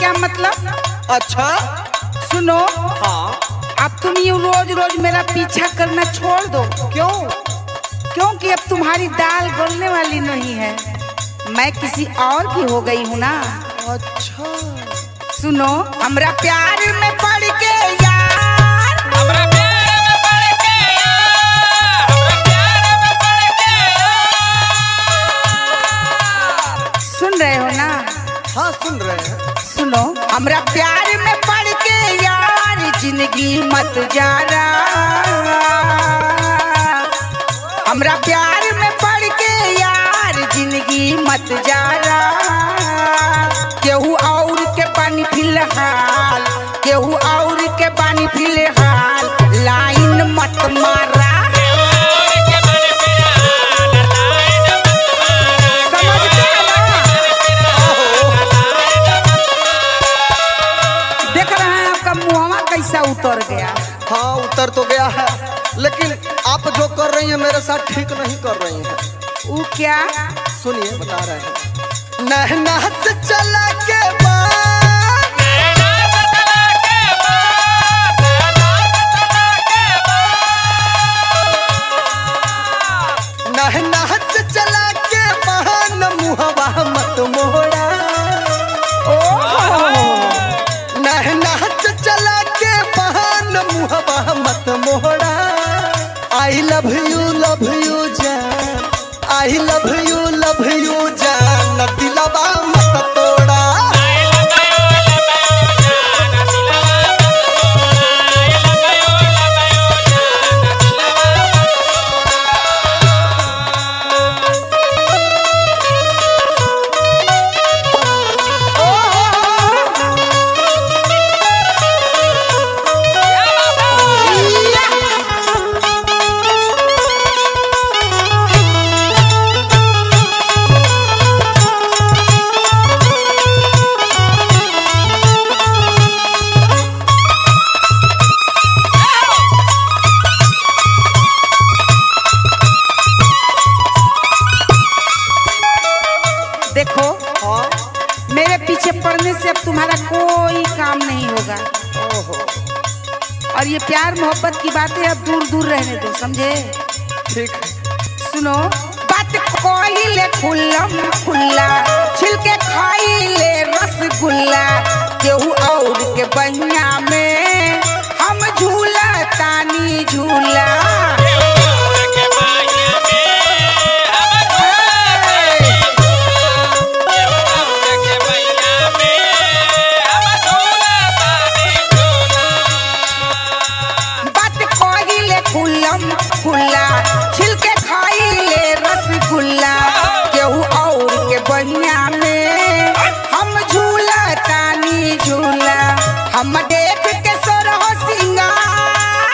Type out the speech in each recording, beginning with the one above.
क्या मतलब? अच्छा सुनो, हाँ। अब तुम ये रोज रोज मेरा पीछा करना छोड़ दो। क्यों? क्योंकि अब तुम्हारी दाल गलने वाली नहीं है, मैं किसी और की हो गई हूँ ना। अच्छा सुनो, हमरा प्यार में पड़ के यार, हमरा प्यार में पड़ के यार, हमरा प्यार में पड़ के यार। सुन रहे हो ना? हाँ सुन रहे हैं। सुनो, हमरा प्यार में पड़ के यार जिंदगी मत जा रहा, हमरा प्यार में पड़ के यार जिंदगी मत जा रहा। केहू और के पानी फिलहाल, केहू और के पानी फिलहाल, लाइन मत मारा। समझते हो ना? देख रहे हैं आपका मुहवा कैसा उतर गया। हाँ उतर तो गया है, लेकिन आप जो कर रही हैं मेरे साथ ठीक नहीं कर रही हैं। वो क्या? सुनिए बता रहे हैं। नहना से चला के बाद, नैना से चला के बाद, नहना से चला के बहान मुहवा मत मोड़ा। नहना से चला के बहान मुहवा मत मोड़ा। आई लव यू जान, आई लव यू जान, दिलवा मत तोड़ा। देखो, हाँ मेरे पीछे पड़ने से अब तुम्हारा कोई काम नहीं होगा, ओहो और ये प्यार मोहब्बत की बातें अब दूर दूर रहने दो, समझे? ठीक है। सुनो, बात कोई ले खुल्लम खुल्ला, छिलके खाई ले रसगुल्ला, केहू और के बहिया में हम झूला तानी झूला। खुल्ला छिलके खाई ले रसगुल्ला, केहू और के बहिया में हम झूला तानी झूला। हम देख के सोरहो सिंगार,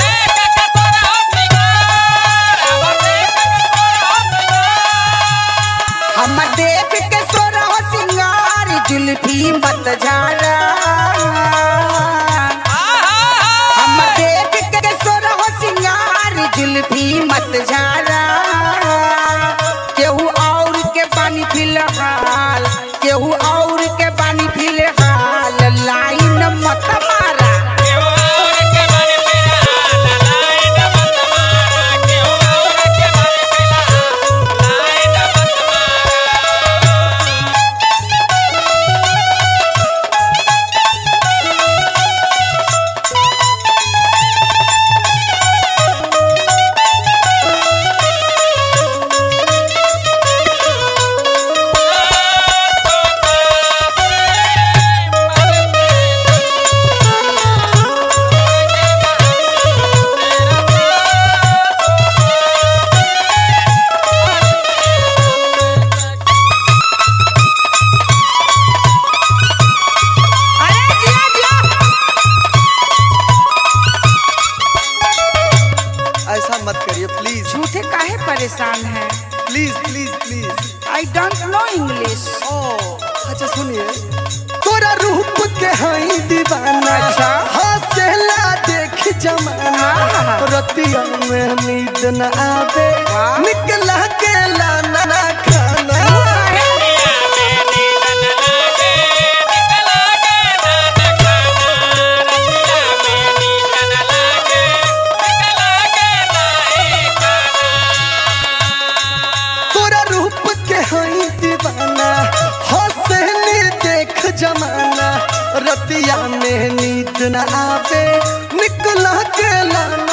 हम देख के सोरहो सिंगार, जुल्फी मत झाड़ा। हम देख के सोरहो सिंगार, जुल्फी मत झाड़ा। केहू और के पानी फिलहाल, केहू और के पानी फिलहाल, लाइन मत मारा। ऐसा मत करिए प्लीज। झूठे काहे परेशान हैं? Please please please. I don't know English. अच्छा सुनिए, तोरा रूप के हई दीवाना, अच्छा। हंसेला देख जमाना, रतिया में नींद न आवे, निकला के लाना ना खाना। रतिया में नींद न आवे, निकला के रतिया में नींद न आवे निकला के लाना